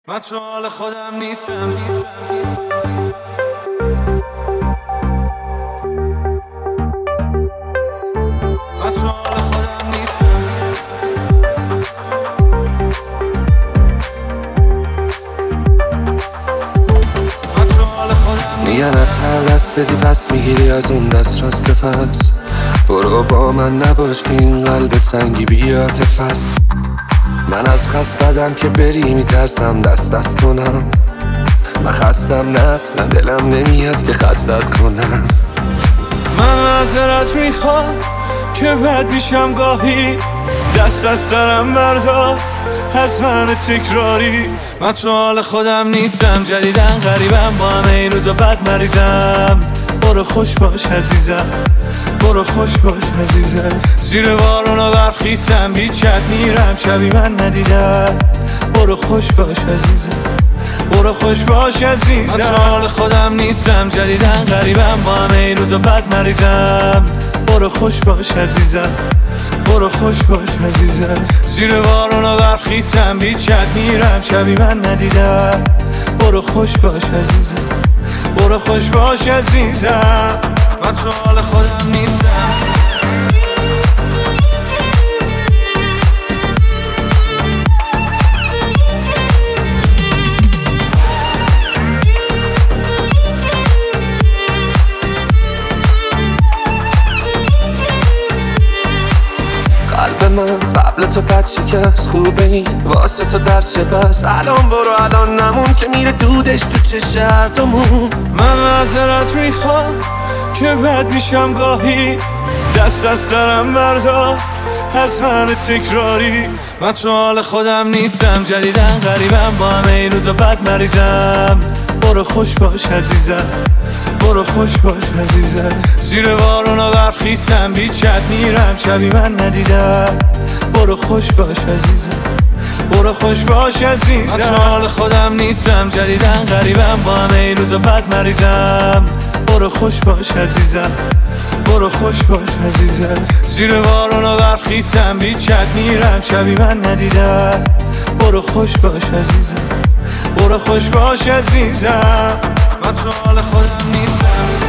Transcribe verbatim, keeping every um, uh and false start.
من تو حال خودم نیستم. من تو حال خودم نیستم. من تو حال خودم میگن از هر دست بدی پس میگیری از اون دست راست پس. برو با من نباش که این قلب سنگی بیاتف است. من از خست بدم که بری میترسم دست دست کنم. من خستم نه اصلا دلم نمیاد که خستت کنم. من معذرت میخوام که بد میشم گاهی، دست از سرم بردار از من تکراری. من تو حال خودم نیستم، جدیدن غریبم، با همه این روزا بد مریضم. برو خوش باش عزیزم، برو خوش باش عزیزم. زیر بارون و برف خیسم، بیچت میرم شبی من ندیدم. برو خوش باش عزیزم، برو خوش باش عزیزم. من تو حال خودم نیستم، جدیدن غریبم، با همه این روزا بد مریضم. برو خوش باش عزیزم، برو خوش باش عزیزم. زیر بارون و برف خیسم، بیچت میرم شبی من ندیدم. برو خوش باش عزیزم، برو خوش باش عزیزم. من تو حال خودم نیستم. قلب من قبل تو بد شکست، خوبه این واسه تو درس بس. الان برو الان نمون که میره دودش تو چه هردومون. من معذرت میخوام که بد میشم گاهی، دست از سرم بردار از من تکراری. من تو حال خودم نیستم، جدیدن غریبم، با همه این روزا بد مریضم. برو خوش باش عزیزم، برو خوش باش عزیزم. زیر بارون و برف خیسم، بیچت میرم شبی من ندیدم. برو خوش باش عزیزم، برو خوش باش عزیزم. من تو حال خودم نیستم، جدیدن غریبم، با همه این روزا بد مریضم. برو خوش باش عزیزم، برو خوش باش عزیزم. زیر بارون و برف خیسم، بیچت میرم شبی من ندیدم. برو خوش باش عزیزم، برو خوش باش عزیزم. من تو حال خودم نیستم.